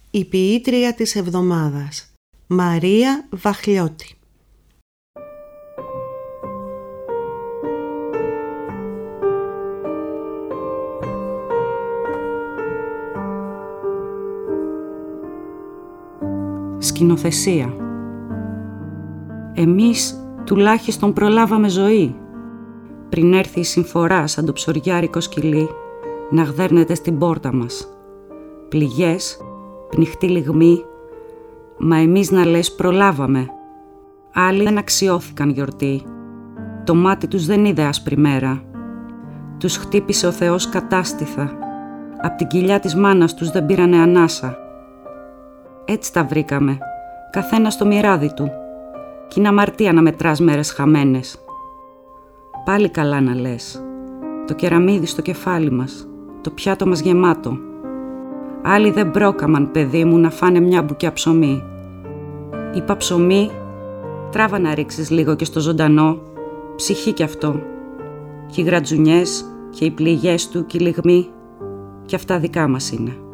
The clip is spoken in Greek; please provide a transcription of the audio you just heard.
Η ποιήτρια της εβδομάδας, Μαρία Βαχλιώτη. Σκηνοθεσία. Εμείς τουλάχιστον προλάβαμε ζωή, πριν έρθει η συμφορά σαν το ψωριάρικο σκυλί να γδέρνεται στην πόρτα μας. Πληγές, πνιχτή λιγμή, μα εμείς να λες προλάβαμε. Άλλοι δεν αξιώθηκαν γιορτή, το μάτι τους δεν είδε άσπρη μέρα. Τους χτύπησε ο Θεός κατάστηθα, απ' την κοιλιά της μάνας τους δεν πήρανε ανάσα. Έτσι τα βρήκαμε, καθένα στο μοιράδι του, κι είναι αμαρτία να μετράς μέρες χαμένες. Πάλι καλά να λες, το κεραμίδι στο κεφάλι μας, το πιάτο μας γεμάτο. Άλλοι δεν πρόκαμαν, παιδί μου, να φάνε μια μπουκιά ψωμί. Είπα ψωμί, τράβα να ρίξεις λίγο και στο ζωντανό, ψυχή κι αυτό. Κι οι γρατζουνιές και οι πληγές του κι οι λιγμοί, κι αυτά δικά μας είναι.